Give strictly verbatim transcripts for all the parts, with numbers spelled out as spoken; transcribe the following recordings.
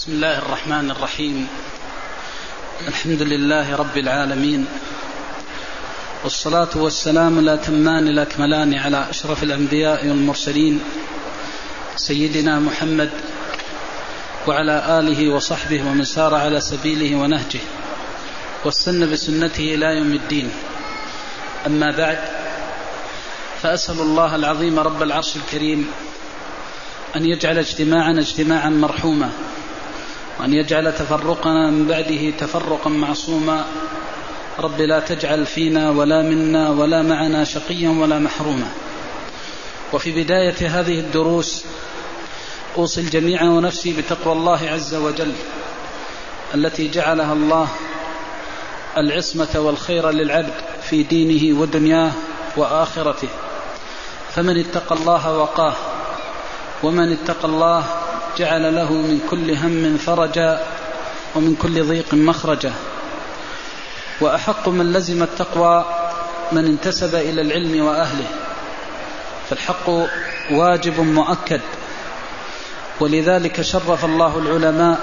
بسم الله الرحمن الرحيم. الحمد لله رب العالمين، والصلاة والسلام الأتمان الأكملان على أشرف الأنبياء والمرسلين سيدنا محمد وعلى آله وصحبه ومن سار على سبيله ونهجه واستنى بسنته إلى يوم الدين. أما بعد، فأسأل الله العظيم رب العرش الكريم أن يجعل اجتماعنا اجتماعا مرحوما، وأن يجعل تفرقنا من بعده تفرقا معصوما. رب لا تجعل فينا ولا منا ولا معنا شقيا ولا محروما. وفي بداية هذه الدروس أوصي الجميع ونفسي بتقوى الله عز وجل التي جعلها الله العصمة والخير للعبد في دينه ودنياه وآخرته. فمن اتقى الله وقاه، ومن اتقى الله جعل له من كل هم فرجا ومن كل ضيق مخرجا. وأحق من لزم التقوى من انتسب إلى العلم وأهله، فالحق واجب مؤكد، ولذلك شرف الله العلماء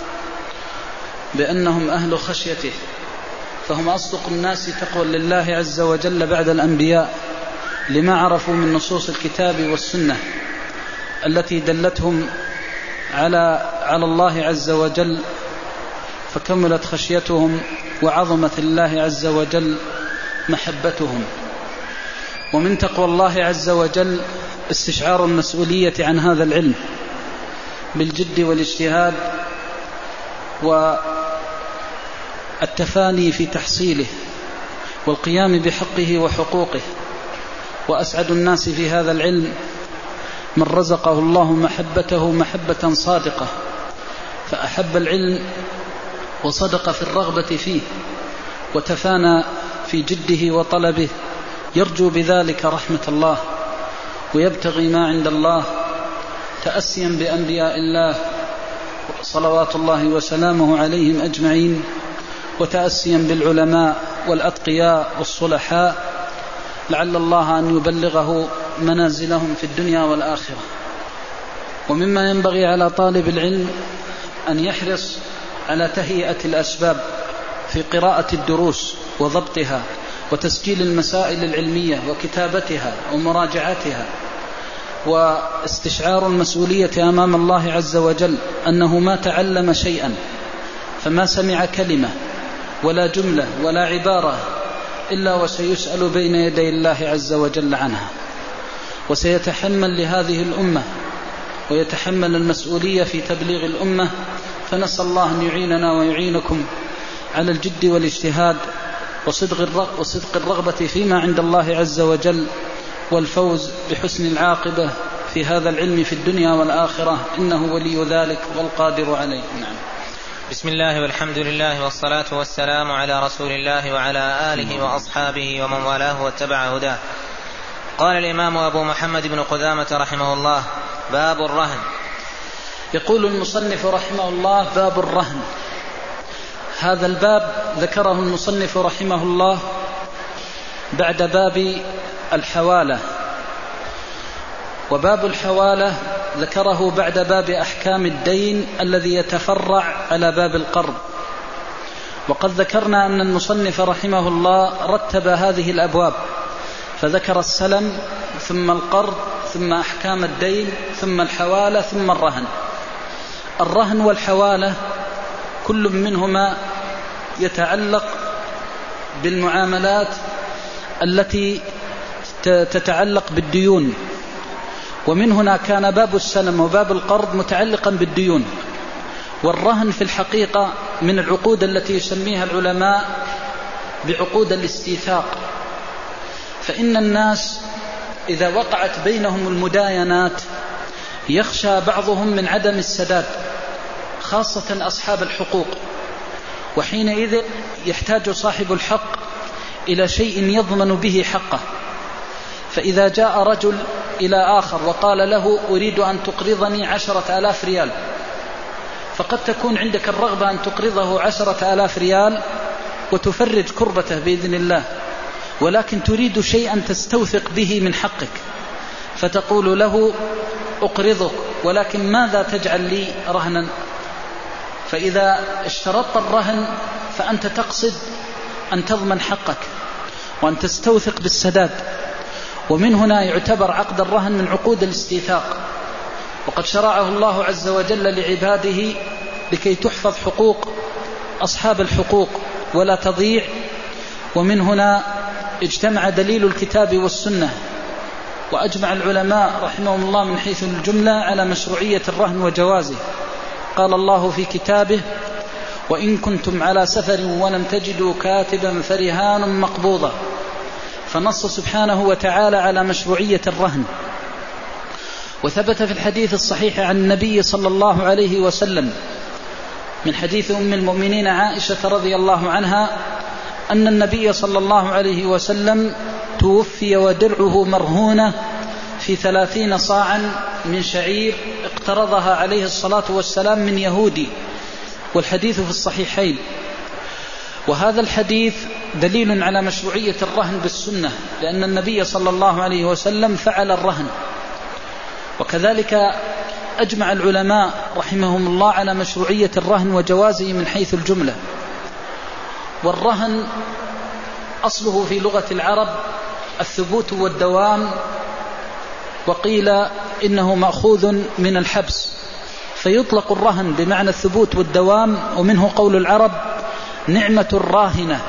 بأنهم أهل خشيته، فهم أصدق الناس تقوى لله عز وجل بعد الأنبياء، لما عرفوا من نصوص الكتاب والسنة التي دلتهم على على الله عز وجل، فكملت خشيتهم وعظمت الله عز وجل محبتهم. ومن تقوى الله عز وجل استشعار المسؤولية عن هذا العلم بالجد والاجتهاد والتفاني في تحصيله والقيام بحقه وحقوقه. وأسعد الناس في هذا العلم من رزقه الله محبته محبة صادقة، فأحب العلم وصدق في الرغبة فيه وتفانى في جده وطلبه، يرجو بذلك رحمة الله ويبتغي ما عند الله، تأسيا بأنبياء الله صلوات الله وسلامه عليهم أجمعين، وتأسيا بالعلماء والأتقياء والصلحاء، لعل الله أن يبلغه منازلهم في الدنيا والآخرة. ومما ينبغي على طالب العلم أن يحرص على تهيئة الأسباب في قراءة الدروس وضبطها وتسجيل المسائل العلمية وكتابتها ومراجعتها، واستشعار المسؤولية أمام الله عز وجل أنه ما تعلم شيئا فما سمع كلمة ولا جملة ولا عبارة إلا وسيسأل بين يدي الله عز وجل عنها، وسيتحمل لهذه الأمة ويتحمل المسؤولية في تبليغ الأمة. فنسأل الله أن يعيننا ويعينكم على الجد والاجتهاد وصدق الرغبة فيما عند الله عز وجل، والفوز بحسن العاقبة في هذا العلم في الدنيا والآخرة، إنه ولي ذلك والقادر عليه. نعم. بسم الله والحمد لله والصلاة والسلام على رسول الله وعلى آله وأصحابه ومن والاه واتبع هداه. قال الإمام أبو محمد بن قدامة رحمه الله: باب الرهن. يقول المصنف رحمه الله: باب الرهن. هذا الباب ذكره المصنف رحمه الله بعد باب الحوالة، وباب الحوالة ذكره بعد باب أحكام الدين الذي يتفرع على باب القرض. وقد ذكرنا أن المصنف رحمه الله رتب هذه الأبواب، فذكر السلم ثم القرض ثم أحكام الدين ثم الحوالة ثم الرهن. الرهن والحوالة كل منهما يتعلق بالمعاملات التي تتعلق بالديون، ومن هنا كان باب السلم وباب القرض متعلقا بالديون. والرهن في الحقيقة من العقود التي يسميها العلماء بعقود الاستيثاق، فإن الناس إذا وقعت بينهم المداينات يخشى بعضهم من عدم السداد، خاصة أصحاب الحقوق، وحينئذ يحتاج صاحب الحق إلى شيء يضمن به حقه. فإذا جاء رجل إلى آخر وقال له: أريد أن تقرضني عشرة آلاف ريال، فقد تكون عندك الرغبة أن تقرضه عشرة آلاف ريال وتفرج كربته بإذن الله، ولكن تريد شيئا تستوثق به من حقك، فتقول له: أقرضك، ولكن ماذا تجعل لي رهنا؟ فإذا اشترطت الرهن فأنت تقصد أن تضمن حقك وأن تستوثق بالسداد، ومن هنا يعتبر عقد الرهن من عقود الاستيثاق، وقد شرعه الله عز وجل لعباده لكي تحفظ حقوق أصحاب الحقوق ولا تضيع. ومن هنا اجتمع دليل الكتاب والسنة، وأجمع العلماء رحمهم الله من حيث الجملة على مشروعية الرهن وجوازه. قال الله في كتابه: وإن كنتم على سفر ولم تجدوا كاتبا فرهان مقبوضة، فنص سبحانه وتعالى على مشروعية الرهن. وثبت في الحديث الصحيح عن النبي صلى الله عليه وسلم من حديث أم المؤمنين عائشة رضي الله عنها أن النبي صلى الله عليه وسلم توفي ودرعه مرهونة في ثلاثين صاعا من شعير اقترضها عليه الصلاة والسلام من يهودي، والحديث في الصحيحين. وهذا الحديث دليل على مشروعية الرهن بالسنة، لأن النبي صلى الله عليه وسلم فعل الرهن. وكذلك أجمع العلماء رحمهم الله على مشروعية الرهن وجوازه من حيث الجملة. والرهن أصله في لغة العرب الثبوت والدوام، وقيل إنه مأخوذ من الحبس، فيطلق الرهن بمعنى الثبوت والدوام. ومنه قول العرب: نعمة الراهنة.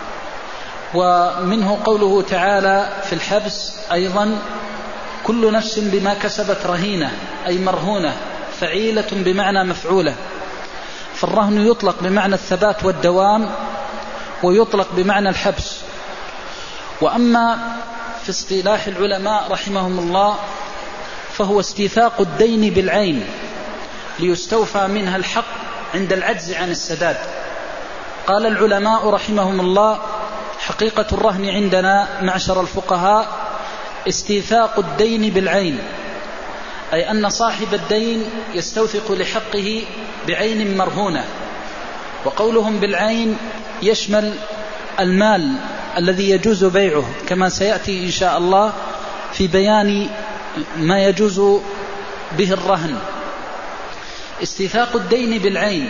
ومنه قوله تعالى في الحبس أيضا: كل نفس بما كسبت رهينة، أي مرهونة، فعيلة بمعنى مفعولة. فالرهن يطلق بمعنى الثبات والدوام، ويطلق بمعنى الحبس. وأما في اصطلاح العلماء رحمهم الله فهو استيثاق الدين بالعين ليستوفى منها الحق عند العجز عن السداد. قال العلماء رحمهم الله: حقيقة الرهن عندنا معشر الفقهاء استيثاق الدين بالعين، أي أن صاحب الدين يستوثق لحقه بعين مرهونة. وقولهم بالعين يشمل المال الذي يجوز بيعه، كما سيأتي إن شاء الله في بيان ما يجوز به الرهن. استيثاق الدين بالعين،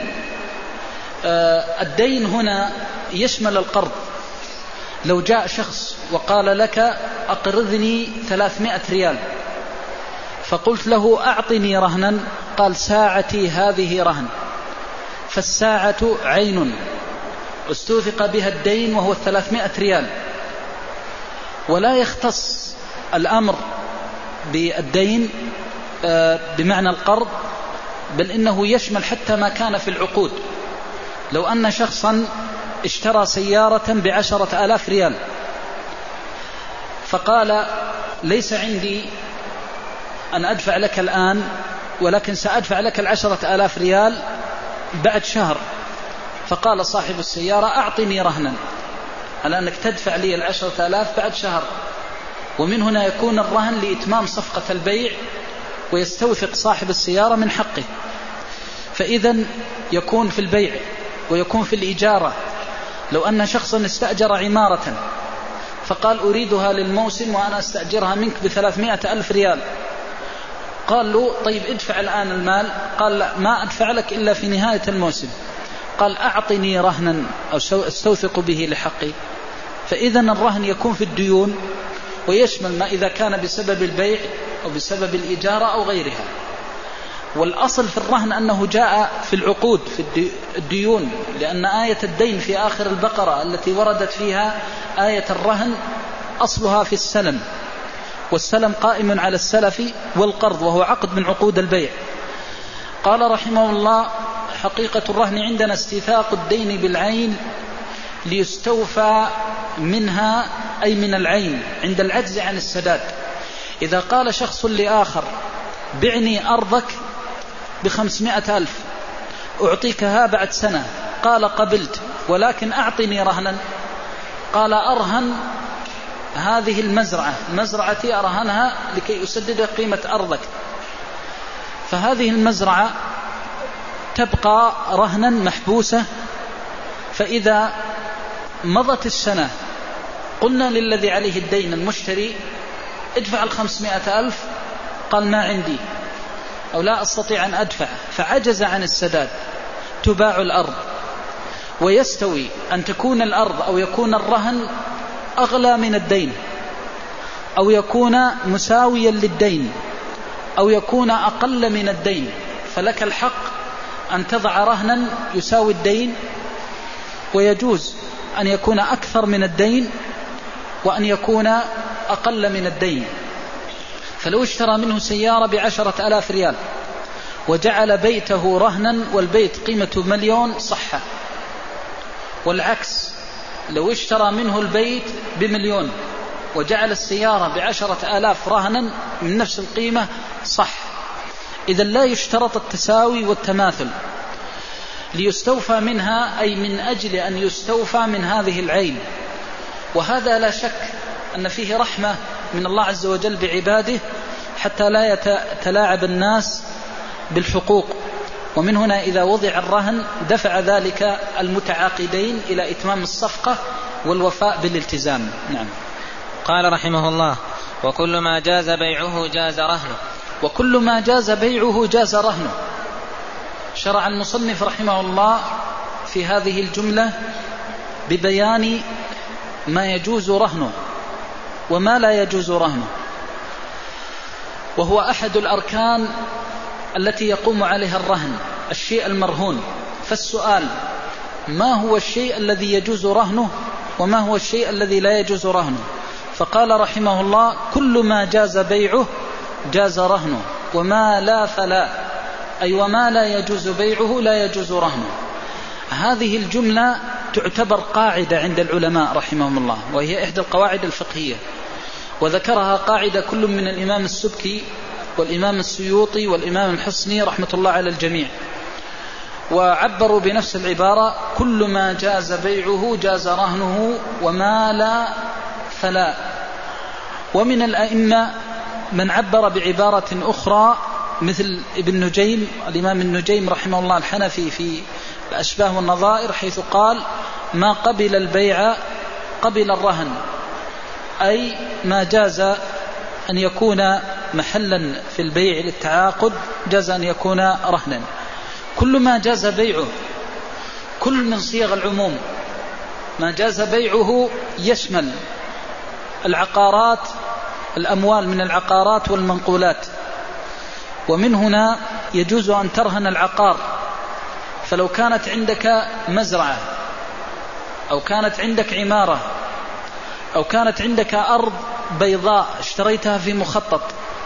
الدين هنا يشمل القرض. لو جاء شخص وقال لك: أقرضني ثلاثمائة ريال، فقلت له: أعطني رهنا، قال: ساعتي هذه رهن، فالساعة عين استوثق بها الدين وهو الثلاثمائة ريال. ولا يختص الأمر بالدين بمعنى القرض، بل إنه يشمل حتى ما كان في العقود. لو أن شخصا اشترى سيارة بعشرة آلاف ريال، فقال: ليس عندي أن أدفع لك الآن، ولكن سأدفع لك العشرة آلاف ريال بعد شهر. فقال صاحب السيارة: أعطني رهنا على أنك تدفع لي العشرة آلاف بعد شهر. ومن هنا يكون الرهن لإتمام صفقة البيع، ويستوثق صاحب السيارة من حقه. فإذن يكون في البيع ويكون في الإجارة. لو أن شخصا استأجر عمارة فقال: أريدها للموسم وأنا استأجرها منك بثلاثمائة ألف ريال، قال له: طيب ادفع الآن المال. قال: لا، ما أدفع لك إلا في نهاية الموسم. قال: أعطني رهنا أو استوثق به لحقي. فإذن الرهن يكون في الديون، ويشمل ما إذا كان بسبب البيع أو بسبب الإجارة أو غيرها. والأصل في الرهن أنه جاء في العقود في الديون، لأن آية الدين في آخر البقرة التي وردت فيها آية الرهن أصلها في السلم، والسلم قائم على السلف والقرض، وهو عقد من عقود البيع. قال رحمه الله: حقيقة الرهن عندنا استيثاق الدين بالعين ليستوفى منها، أي من العين، عند العجز عن السداد. إذا قال شخص لآخر: بعني أرضك بخمسمائة ألف أعطيكها بعد سنة، قال: قبلت، ولكن أعطني رهنا. قال: أرهن هذه المزرعة، مزرعتي أرهنها لكي أسدد قيمة أرضك. فهذه المزرعة تبقى رهنا محبوسة. فإذا مضت السنة قلنا للذي عليه الدين المشتري: ادفع الخمسمائة ألف. قال: ما عندي، أو لا أستطيع أن أدفع، فعجز عن السداد. تباع الأرض، ويستوي أن تكون الأرض أو يكون الرهن أغلى من الدين، أو يكون مساويا للدين، أو يكون أقل من الدين، فلك الحق أن تضع رهنا يساوي الدين، ويجوز أن يكون أكثر من الدين وأن يكون أقل من الدين. فلو اشترى منه سيارة بعشرة آلاف ريال وجعل بيته رهنا والبيت قيمته مليون صح، والعكس لو اشترى منه البيت بمليون وجعل السيارة بعشرة آلاف رهنا من نفس القيمة صح. إذا لا يشترط التساوي والتماثل ليستوفى منها، أي من أجل أن يستوفى من هذه العين. وهذا لا شك أن فيه رحمة من الله عز وجل بعباده حتى لا يتلاعب الناس بالحقوق. ومن هنا إذا وضع الرهن دفع ذلك المتعاقدين إلى إتمام الصفقة والوفاء بالالتزام. نعم. قال رحمه الله: وكل ما جاز بيعه جاز رهنه. وكل ما جاز بيعه جاز رهنه. شرع المصنف رحمه الله في هذه الجملة ببيان ما يجوز رهنه وما لا يجوز رهنه، وهو أحد الأركان التي يقوم عليها الرهن، الشيء المرهون. فالسؤال: ما هو الشيء الذي يجوز رهنه وما هو الشيء الذي لا يجوز رهنه؟ فقال رحمه الله: كل ما جاز بيعه جاز رهنه، وما لا فلا، أي وما لا يجوز بيعه لا يجوز رهنه. هذه الجملة تعتبر قاعدة عند العلماء رحمهم الله، وهي إحدى القواعد الفقهية، وذكرها قاعدة كل من الإمام السبكي والإمام السيوطي والإمام الحصني رحمة الله على الجميع، وعبروا بنفس العبارة: كل ما جاز بيعه جاز رهنه وما لا فلا. ومن الأئمة من عبر بعبارة أخرى مثل ابن نجيم، الإمام النجيم رحمه الله الحنفي في الأشباه والنظائر، حيث قال: ما قبل البيع قبل الرهن، أي ما جاز أن يكون محلا في البيع للتعاقد جاز أن يكون رهنا. كل ما جاز بيعه، كل من صيغ العموم، ما جاز بيعه يشمل العقارات، الأموال من العقارات والمنقولات. ومن هنا يجوز أن ترهن العقار، فلو كانت عندك مزرعة أو كانت عندك عمارة أو كانت عندك أرض بيضاء اشتريتها في مخطط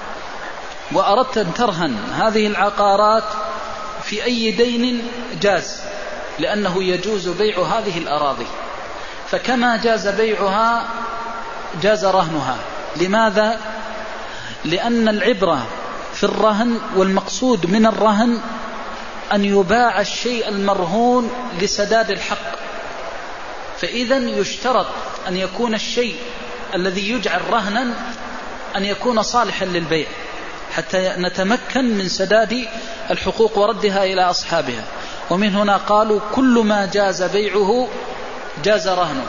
وأردت أن ترهن هذه العقارات في أي دين جاز، لأنه يجوز بيع هذه الأراضي. فكما جاز بيعها جاز رهنها. لماذا؟ لأن العبرة في الرهن والمقصود من الرهن أن يباع الشيء المرهون لسداد الحق. فإذا يشترط أن يكون الشيء الذي يجعل رهنا أن يكون صالحا للبيع حتى نتمكن من سداد الحقوق وردها إلى أصحابها. ومن هنا قالوا: كل ما جاز بيعه جاز رهنه.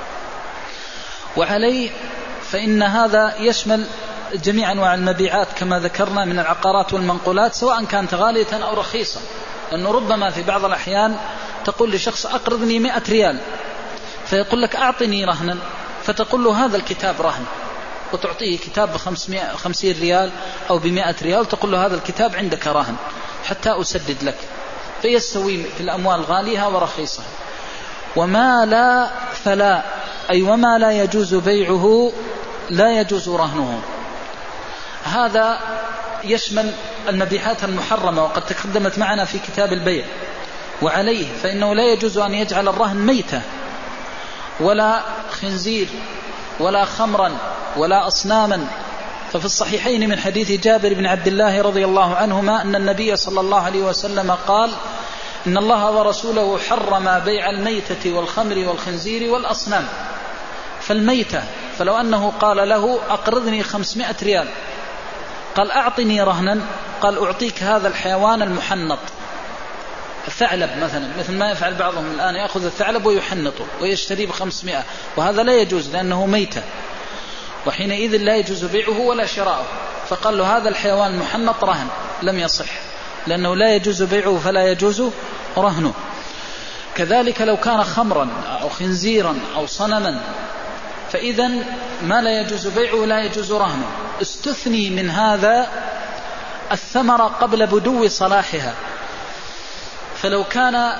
وعليه فإن هذا يشمل جميع أنواع المبيعات كما ذكرنا من العقارات والمنقولات، سواء كانت غالية أو رخيصة. لأنه ربما في بعض الأحيان تقول لشخص: أقرضني مئة ريال، فيقول لك: أعطني رهنا، فتقول له: هذا الكتاب رهن، وتعطيه كتاب بخمسين ريال أو بمئة ريال، تقول له: هذا الكتاب عندك رهن حتى أسدد لك، فيستوي في الأموال غاليها ورخيصها. وما لا فلا، أي وما لا يجوز بيعه لا يجوز رهنه. هذا يشمل المبيعات المحرمة، وقد تقدمت معنا في كتاب البيع. وعليه فإنه لا يجوز أن يجعل الرهن ميتة ولا خنزير ولا خمرا ولا أصناما. ففي الصحيحين من حديث جابر بن عبد الله رضي الله عنهما أن النبي صلى الله عليه وسلم قال: إن الله ورسوله حرم بيع الميتة والخمر والخنزير والأصنام. فالميتة، فلو أنه قال له: أقرضني خمسمائة ريال، قال: أعطني رهنا، قال: أعطيك هذا الحيوان المحنط، الثعلب مثلا، مثل ما يفعل بعضهم الآن، يأخذ الثعلب ويحنطه ويشتري بخمسمائة، وهذا لا يجوز لأنه ميتة، وحينئذ لا يجوز بيعه ولا شراؤه. فقال له: هذا الحيوان المحنط رهن، لم يصح. لأنه لا يجوز بيعه فلا يجوز رهنه. كذلك لو كان خمرا أو خنزيرا أو صنما فإذا ما لا يجوز بيعه لا يجوز رهنه. استثني من هذا الثمرة قبل بدو صلاحها. فلو كان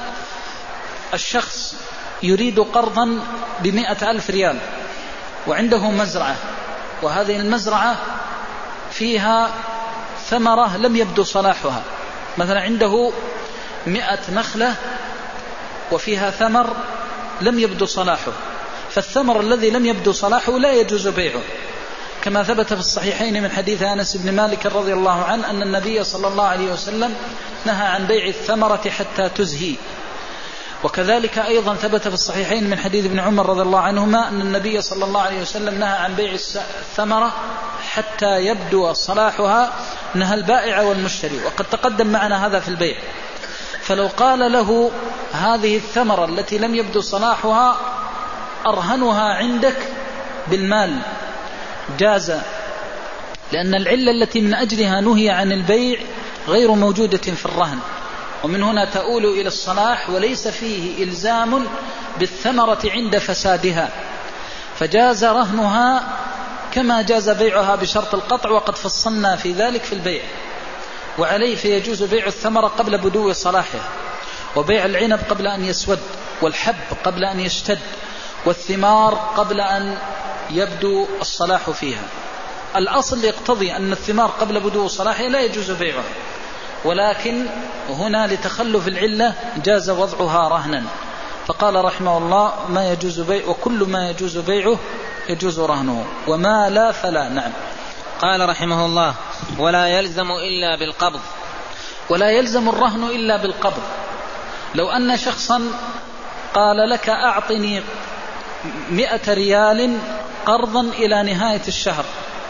الشخص يريد قرضا بمئة ألف ريال وعنده مزرعة، وهذه المزرعة فيها ثمرة لم يبدو صلاحها، مثلا عنده مئة نخلة وفيها ثمر لم يبدو صلاحه، فالثمر الذي لم يبدو صلاحه لا يجوز بيعه، كما ثبت في الصحيحين من حديث أنس بن مالك رضي الله عنه أن النبي صلى الله عليه وسلم نهى عن بيع الثمرة حتى تزهي. وكذلك أيضا ثبت في الصحيحين من حديث ابن عمر رضي الله عنهما أن النبي صلى الله عليه وسلم نهى عن بيع الثمرة حتى يبدو صلاحها، نهى البائع والمشتري، وقد تقدم معنا هذا في البيع. فلو قال له هذه الثمرة التي لم يبدو صلاحها أرهنها عندك بالمال جاز، لأن العلة التي من أجلها نهي عن البيع غير موجودة في الرهن، ومن هنا تؤول إلى الصلاح وليس فيه إلزام بالثمرة عند فسادها، فجاز رهنها كما جاز بيعها بشرط القطع، وقد فصلنا في ذلك في البيع. وعليه فيجوز بيع الثمرة قبل بدو صلاحها، وبيع العنب قبل أن يسود، والحب قبل أن يشتد، والثمار قبل أن يبدو الصلاح فيها. الأصل يقتضي أن الثمار قبل بدو صلاحها لا يجوز بيعها، ولكن هنا لتخلف العلة جاز وضعها رهنا، فقال رحمه الله ما يجوز بيع، وكل ما يجوز بيعه يجوز رهنه، وما لا فلا. نعم. قال رحمه الله ولا يلزم إلا بالقبض. ولا يلزم الرهن إلا بالقبض. لو أن شخصا قال لك أعطني مئة ريال قرضا إلى نهاية الشهر،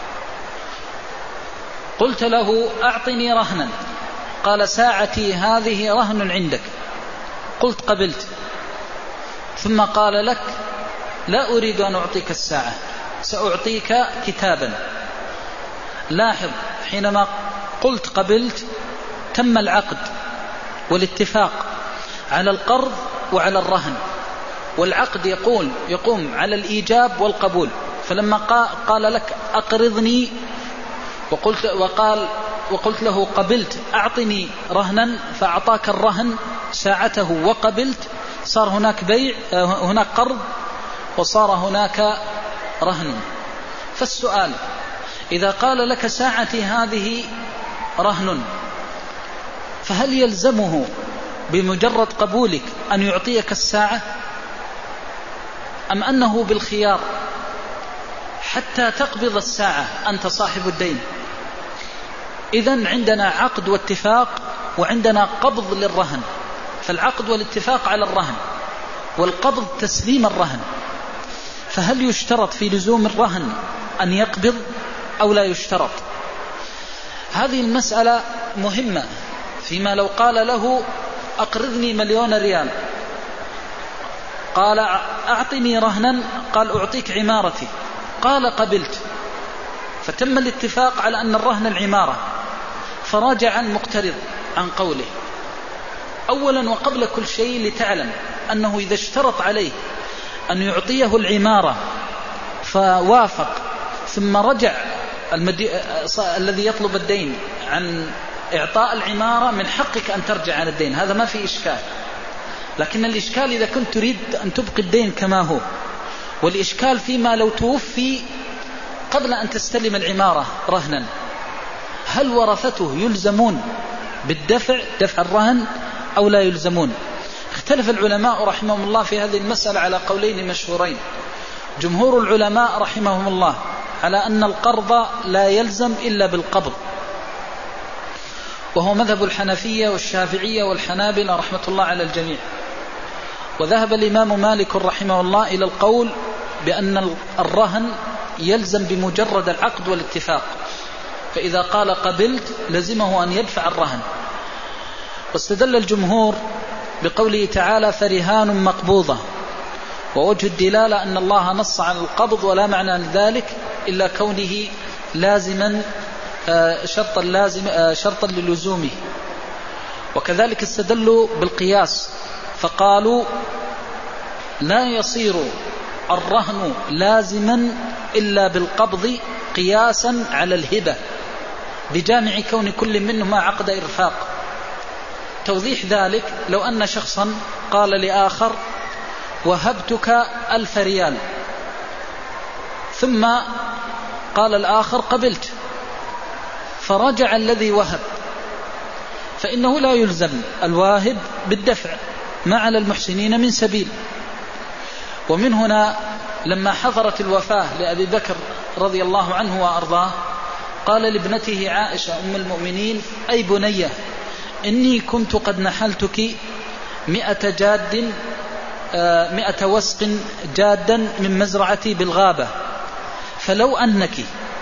قلت له أعطني رهنا، قال ساعتي هذه رهن عندك، قلت قبلت، ثم قال لك لا أريد أن أعطيك الساعة، سأعطيك كتابا. لاحظ، حينما قلت قبلت تم العقد والاتفاق على القرض وعلى الرهن، والعقد يقول يقوم على الإيجاب والقبول. فلما قال لك أقرضني وقلت, وقال وقلت له قبلت أعطني رهنا، فأعطاك الرهن ساعته وقبلت، صار هناك بيع، هناك قرض وصار هناك رهن. فالسؤال إذا قال لك ساعتي هذه رهن، فهل يلزمه بمجرد قبولك أن يعطيك الساعة، أم أنه بالخيار حتى تقبض الساعة أنت صاحب الدين؟ إذن عندنا عقد واتفاق وعندنا قبض للرهن، فالعقد والاتفاق على الرهن والقبض تسليم الرهن، فهل يشترط في لزوم الرهن أن يقبض أو لا يشترط؟ هذه المسألة مهمة. فيما لو قال له أقرضني مليون ريال، قال أعطني رهنا، قال أعطيك عمارتي، قال قبلت، فتم الاتفاق على أن الرهن العمارة، فرجع المقترض عن قوله. أولا وقبل كل شيء لتعلم أنه إذا اشترط عليه أن يعطيه العمارة فوافق، ثم رجع المدي... الذي يطلب الدين عن إعطاء العمارة، من حقك أن ترجع عن الدين، هذا ما في إشكال. لكن الإشكال إذا كنت تريد أن تبقي الدين كما هو، والإشكال فيما لو توفي قبل أن تستلم العمارة رهنا، هل ورثته يلزمون بالدفع دفع الرهن أو لا يلزمون؟ اختلف العلماء رحمهم الله في هذه المسألة على قولين مشهورين. جمهور العلماء رحمهم الله على أن القرض لا يلزم إلا بالقبض، وهو مذهب الحنفية والشافعية والحنابلة رحمة الله على الجميع. وذهب الإمام مالك رحمه الله إلى القول بأن الرهن يلزم بمجرد العقد والاتفاق، فإذا قال قبلت لزمه أن يدفع الرهن. واستدل الجمهور بقوله تعالى فرهان مقبوضة، ووجه الدلالة أن الله نص على القبض ولا معنى لذلك إلا كونه لازما شرطا, لازم شرطا للزومه، وكذلك استدلوا بالقياس فقالوا لا يصير الرهن لازما إلا بالقبض قياسا على الهبة بجامع كون كل منهما عقد إرفاق. توضيح ذلك لو أن شخصا قال لآخر وهبتك ألف ريال، ثم قال الآخر قبلت، فرجع الذي وهب، فإنه لا يلزم الواهب بالدفع ما على المحسنين من سبيل. ومن هنا لما حضرت الوفاة لأبي بكر رضي الله عنه وأرضاه قال لابنته عائشة أم المؤمنين أي بنية إني كنت قد نحلتك مئة جاد مئة وسق جادا من مزرعتي بالغابة، فلو أنك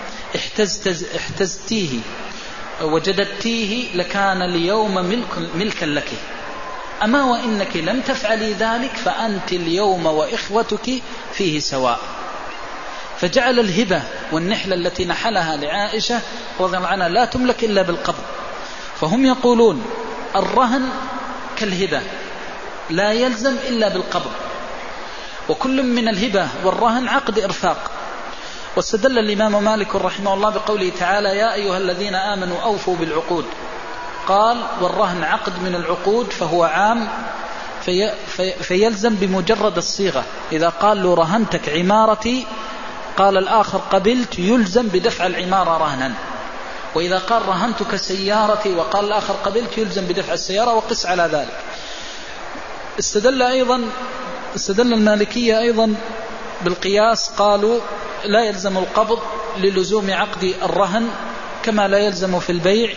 احتزتيه وجددتيه لكان اليوم ملك ملكا لك، أما وإنك لم تفعلي ذلك فأنت اليوم وإخوتك فيه سواء. فجعل الهبة والنحلة التي نحلها لعائشة رضي الله عنها لا تملك إلا بالقبض. فهم يقولون الرهن كالهبة لا يلزم إلا بالقبض، وكل من الهبة والرهن عقد إرفاق. واستدل الإمام مالك رحمه الله بقوله تعالى يا أيها الذين آمنوا أوفوا بالعقود، قال والرهن عقد من العقود فهو عام في في فيلزم بمجرد الصيغة. إذا قال له رهنتك عمارتي قال الآخر قبلت يلزم بدفع العمارة رهنا، وإذا قال رهنتك سيارتي وقال الآخر قبلت يلزم بدفع السيارة، وقس على ذلك. استدل أيضا استدل المالكية أيضا بالقياس، قالوا لا يلزم القبض للزوم عقد الرهن كما لا يلزم في البيع.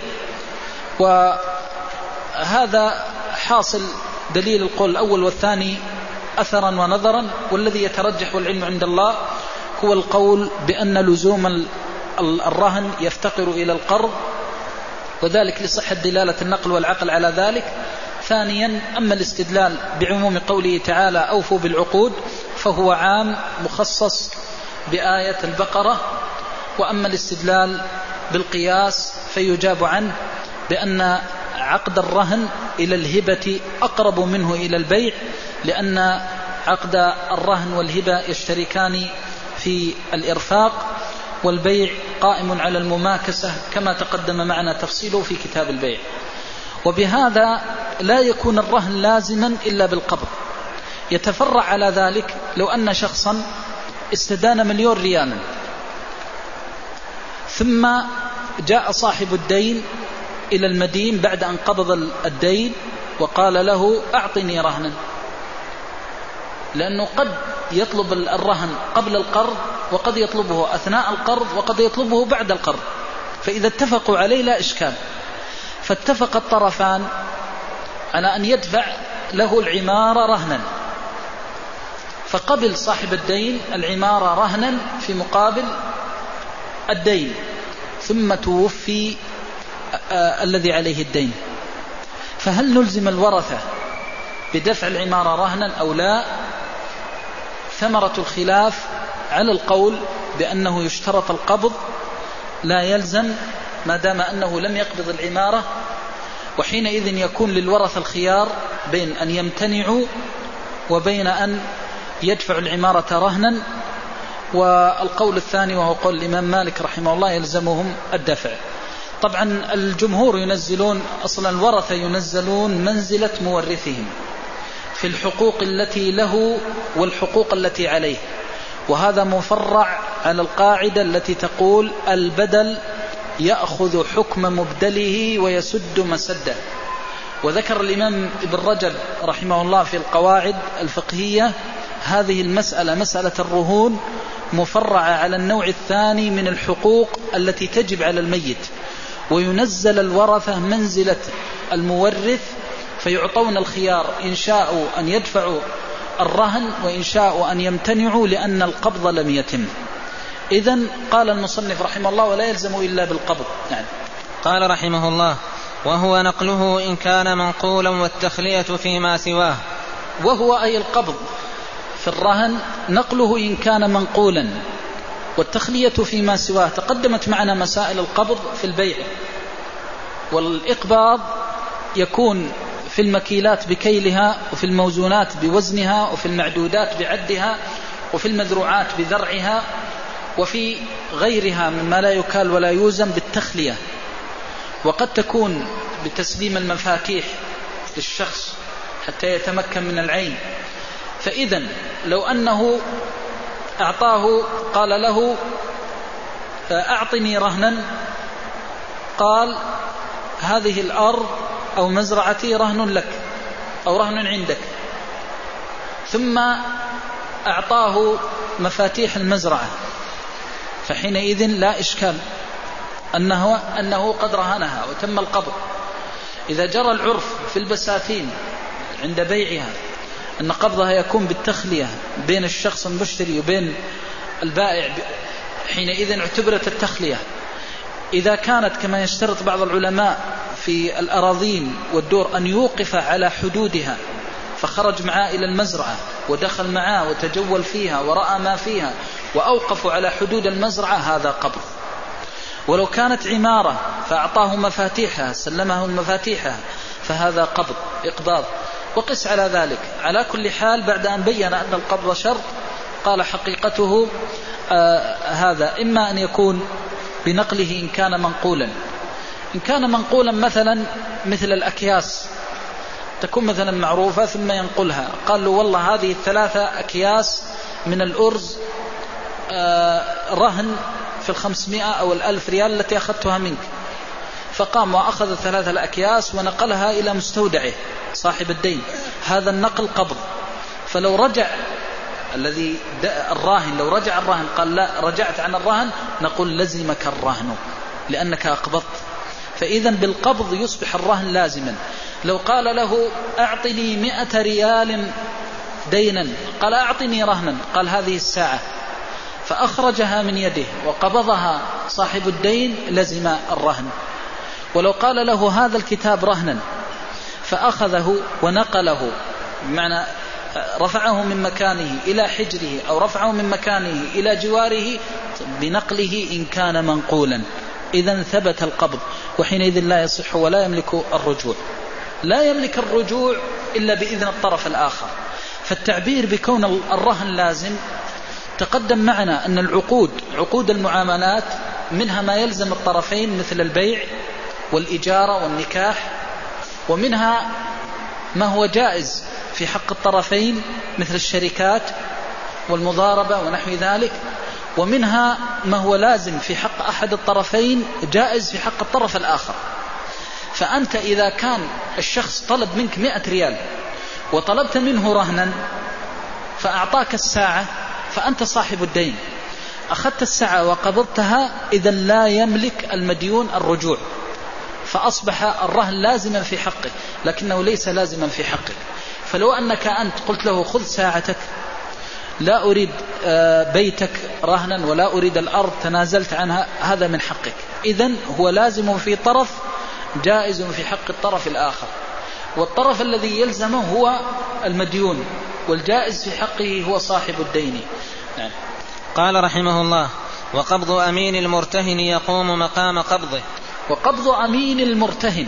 وهذا حاصل دليل القول الأول والثاني أثرا ونظرا، والذي يترجح والعلم عند الله هو القول بأن لزوم الرهن يفتقر إلى القرض، وذلك لصحة دلالة النقل والعقل على ذلك. ثانيا أما الاستدلال بعموم قوله تعالى أوفوا بالعقود فهو عام مخصص بآية البقرة. وأما الاستدلال بالقياس فيجاب عنه بأن عقد الرهن إلى الهبة أقرب منه إلى البيع، لأن عقد الرهن والهبة يشتركان في الإرفاق، والبيع قائم على المماكسة كما تقدم معنا تفصيله في كتاب البيع. وبهذا لا يكون الرهن لازما إلا بالقبض. يتفرع على ذلك لو أن شخصا استدان مليون ريالا، ثم جاء صاحب الدين إلى المدين بعد أن قبض الدين وقال له أعطني رهنا، لأنه قد يطلب الرهن قبل القرض وقد يطلبه أثناء القرض وقد يطلبه بعد القرض، فإذا اتفقوا عليه لا إشكال. فاتفق الطرفان على أن يدفع له العمارة رهنا، فقبل صاحب الدين العمارة رهنا في مقابل الدين، ثم توفي آه الذي عليه الدين، فهل نلزم الورثة بدفع العمارة رهنا أو لا؟ ثمرة الخلاف على القول بأنه يشترط القبض لا يلزم ما دام أنه لم يقبض العمارة، وحينئذ يكون للورثة الخيار بين أن يمتنعوا وبين أن يدفع العمارة رهنا. والقول الثاني وهو قول الإمام مالك رحمه الله يلزمهم الدفع. طبعا الجمهور ينزلون أصلا الورثة ينزلون منزلة مورثهم في الحقوق التي له والحقوق التي عليه، وهذا مفرع على القاعدة التي تقول البدل يأخذ حكم مبدله ويسد مسده. وذكر الإمام ابن رجب رحمه الله في القواعد الفقهية هذه المسألة مسألة الرهون مفرعة على النوع الثاني من الحقوق التي تجب على الميت، وينزل الورثة منزلة المورث فيعطون الخيار إن شاءوا أن يدفعوا الرهن وإن شاءوا أن يمتنعوا لأن القبض لم يتم. إذن قال المصنف رحمه الله ولا يلزم إلا بالقبض. يعني قال رحمه الله وهو نقله إن كان منقولا والتخلية فيما سواه. وهو أي القبض في الرهن نقله إن كان منقولا والتخلية فيما سواه. تقدمت معنا مسائل القبض في البيع والإقباض يكون في المكيلات بكيلها، وفي الموزونات بوزنها، وفي المعدودات بعدها، وفي المذروعات بذرعها، وفي غيرها مما لا يكال ولا يوزن بالتخلية. وقد تكون بتسليم المفاتيح للشخص حتى يتمكن من العين. فإذا لو أنه أعطاه قال له أعطني رهنا، قال هذه الأرض أو مزرعتي رهن لك أو رهن عندك، ثم أعطاه مفاتيح المزرعة، فحينئذ لا إشكال أنه, أنه قد رهنها وتم القبض. إذا جرى العرف في البساتين عند بيعها أن قبضها يكون بالتخلية بين الشخص المشتري وبين البائع، حينئذ اعتبرت التخلية. إذا كانت كما يشترط بعض العلماء في الأراضين والدور أن يوقف على حدودها، فخرج معاه إلى المزرعة ودخل معاه وتجول فيها ورأى ما فيها وأوقفوا على حدود المزرعة، هذا قبض. ولو كانت عمارة فأعطاه مفاتيحها سلمه المفاتيحها، فهذا قبض إقباض. وقس على ذلك. على كل حال بعد أن بين أن القبض شرط قال حقيقته آه هذا إما أن يكون بنقله إن كان منقولا. إن كان منقولا مثلا مثل الأكياس تكون مثلا معروفة ثم ينقلها، قال له والله هذه الثلاثة أكياس من الأرز آه رهن في الخمسمائة أو الألف ريال التي أخذتها منك، فقام وأخذ الثلاثة الأكياس ونقلها إلى مستودعه صاحب الدين، هذا النقل قبض. فلو رجع الذي الراهن لو رجع الراهن قال لا رجعت عن الرهن، نقول لزمك الرهن لأنك أقبضت. فإذا بالقبض يصبح الرهن لازما. لو قال له أعطني مئة ريال دينا، قال أعطني رهنا، قال هذه الساعة، فأخرجها من يده وقبضها صاحب الدين، لزم الرهن. ولو قال له هذا الكتاب رهنا فأخذه ونقله، بمعنى رفعه من مكانه إلى حجره أو رفعه من مكانه إلى جواره بنقله إن كان منقولا، إذن ثبت القبض، وحينئذ لا يصح ولا يملك الرجوع. لا يملك الرجوع إلا بإذن الطرف الآخر. فالتعبير بكون الرهن لازم تقدم معنا أن العقود عقود المعاملات منها ما يلزم الطرفين مثل البيع والإجارة والنكاح، ومنها ما هو جائز في حق الطرفين مثل الشركات والمضاربة ونحو ذلك، ومنها ما هو لازم في حق أحد الطرفين جائز في حق الطرف الآخر. فأنت إذا كان الشخص طلب منك مئة ريال وطلبت منه رهنا فأعطاك الساعة، فأنت صاحب الدين، أخذت الساعة وقبضتها، إذا لا يملك المديون الرجوع، فأصبح الرهن لازما في حقه لكنه ليس لازما في حقك. فلو أنك أنت قلت له خذ ساعتك، لا أريد بيتك رهنا ولا أريد الأرض، تنازلت عنها، هذا من حقك. إذن هو لازم في طرف، جائز في حق الطرف الآخر، والطرف الذي يلزمه هو المديون، والجائز في حقه هو صاحب الدين. يعني. قال رحمه الله: وقبض أمين المرتهن يقوم مقام قبضه. وقبض أمين المرتهن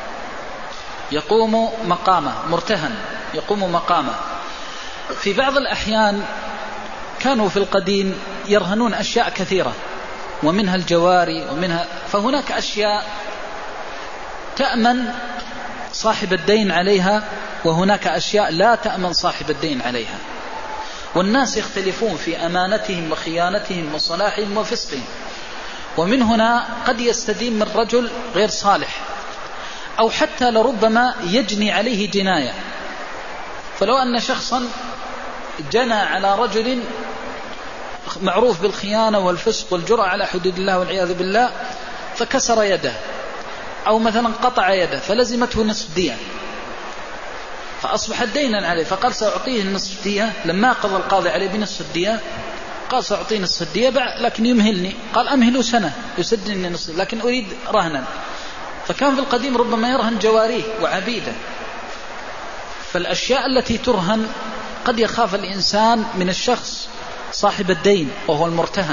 يقوم مقامه، مرتهن يقوم مقامه. في بعض الأحيان كانوا في القديم يرهنون أشياء كثيرة، ومنها الجواري ومنها، فهناك أشياء تأمن صاحب الدين عليها، وهناك أشياء لا تأمن صاحب الدين عليها. والناس يختلفون في أمانتهم وخيانتهم وصلاحهم وفسقهم، ومن هنا قد يستدين من رجل غير صالح، أو حتى لربما يجني عليه جناية. فلو أن شخصا جنى على رجل معروف بالخيانة والفسق والجرأة على حدود الله والعياذ بالله، فكسر يده أو مثلا قطع يده فلزمته نصف دية، فأصبح دينا عليه، فقال سأعطيه النصف دية. لما قضى القاضي عليه بنصف الدية قال سأعطيه نصف الدية لكن يمهلني، قال أمهله سنة يسدني نصف، لكن أريد رهنا. فكان في القديم ربما يرهن جواريه وعبيده. فالأشياء التي ترهن قد يخاف الإنسان من الشخص صاحب الدين وهو المرتهن،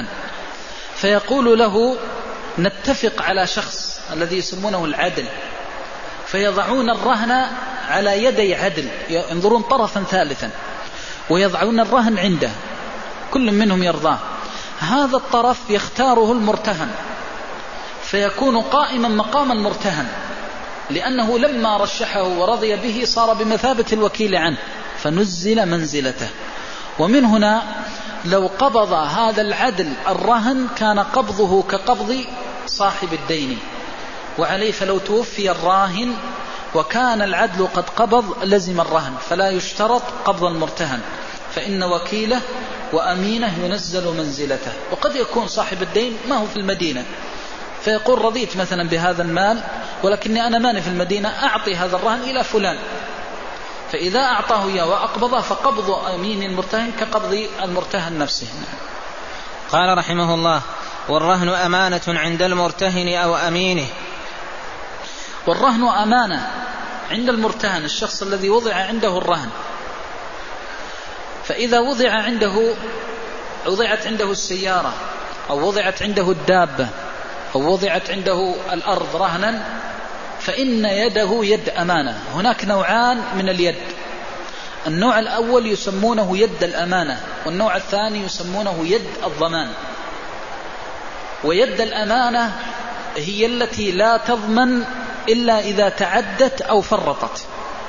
فيقول له نتفق على شخص الذي يسمونه العدل، فيضعون الرهن على يدي عدل، ينظرون طرفا ثالثا ويضعون الرهن عنده، كل منهم يرضاه. هذا الطرف يختاره المرتهن فيكون قائما مقام المرتهن، لأنه لما رشحه ورضي به صار بمثابة الوكيل عنه فنزل منزلته. ومن هنا لو قبض هذا العدل الرهن كان قبضه كقبض صاحب الدين وعليه، فلو توفي الراهن وكان العدل قد قبض لزم الرهن، فلا يشترط قبض المرتهن، فإن وكيله وأمينه ينزل منزلته. وقد يكون صاحب الدين ما هو في المدينة فيقول رضيت مثلا بهذا المال ولكني أنا ماني في المدينة، أعطي هذا الرهن إلى فلان، فإذا أعطاه إياه وأقبضه فقبض أمين المرتهن كقبض المرتهن نفسه. قال رحمه الله: والرهن أمانة عند المرتهن أو أمينه. والرهن أمانة عند المرتهن، الشخص الذي وضع عنده الرهن، فإذا وضع عنده وضعت عنده السيارة أو وضعت عنده الدابة أو وضعت عنده الأرض رهنا فإن يده يد أمانة. هناك نوعان من اليد، النوع الأول يسمونه يد الأمانة، والنوع الثاني يسمونه يد الضمان. ويد الأمانة هي التي لا تضمن إلا إذا تعدت أو فرطت،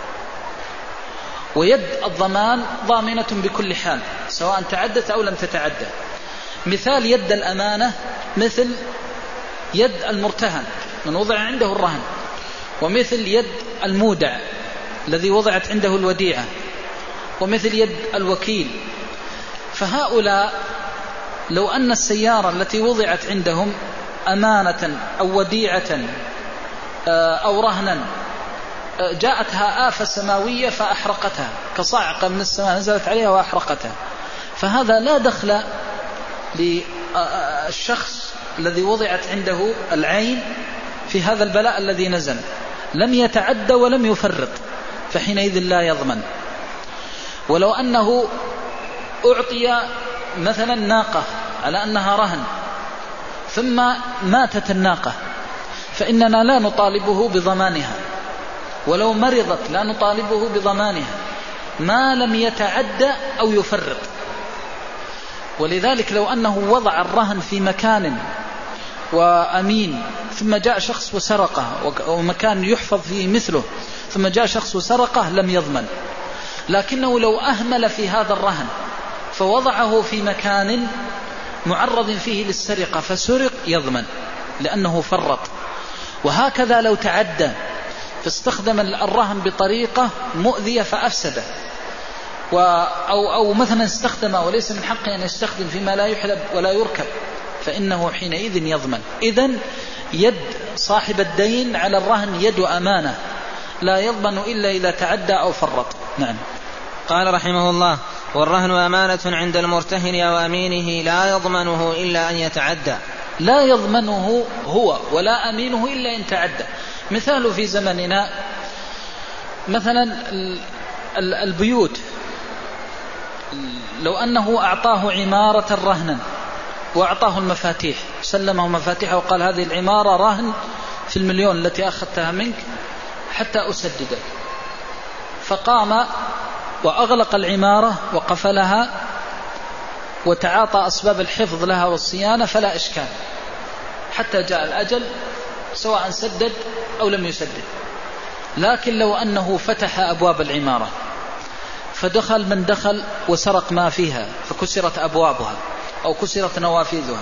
ويد الضمان ضامنة بكل حال سواء تعدت أو لم تتعدى. مثال يد الأمانة مثل يد المرتهن من وضع عنده الرهن، ومثل يد المودع الذي وضعت عنده الوديعة، ومثل يد الوكيل. فهؤلاء لو أن السيارة التي وضعت عندهم أمانة أو وديعة أو رهنا جاءتها آفة سماوية فأحرقتها، كصاعقة من السماء نزلت عليها وأحرقتها، فهذا لا دخل للشخص الذي وضعت عنده العين في هذا البلاء الذي نزل، لم يتعدى ولم يفرط، فحينئذ لا يضمن. ولو أنه أعطي مثلا ناقة على أنها رهن ثم ماتت الناقة فإننا لا نطالبه بضمانها، ولو مرضت لا نطالبه بضمانها ما لم يتعدى أو يفرط. ولذلك لو أنه وضع الرهن في مكان وأمين ثم جاء شخص وسرقه، ومكان يحفظ فيه مثله، ثم جاء شخص وسرقه لم يضمن. لكنه لو أهمل في هذا الرهن فوضعه في مكان معرض فيه للسرقة فسرق يضمن لأنه فرط. وهكذا لو تعدى فاستخدم الرهن بطريقة مؤذية فأفسده، أو, أو مثلا استخدم وليس من حقه أن يستخدم فيما لا يحلب ولا يركب فإنه حينئذ يضمن. إذن يد صاحب الدين على الرهن يد أمانة لا يضمن إلا إذا تعدى أو فرط. نعم. قال رحمه الله: والرهن أمانة عند المرتهن أو أمينه لا يضمنه إلا أن يتعدى. لا يضمنه هو ولا أمينه إلا إن تعدى. مثال في زمننا مثلا البيوت، لو أنه أعطاه عمارة رهنا وأعطاه المفاتيح، سلمه مفاتيحه وقال هذه العمارة رهن في المليون التي أخذتها منك حتى أسددك، فقام وأغلق العمارة وقفلها وتعاطى أسباب الحفظ لها والصيانة فلا إشكال حتى جاء الأجل سواء سدد أو لم يسدد. لكن لو أنه فتح أبواب العمارة فدخل من دخل وسرق ما فيها فكسرت أبوابها أو كسرت نوافذها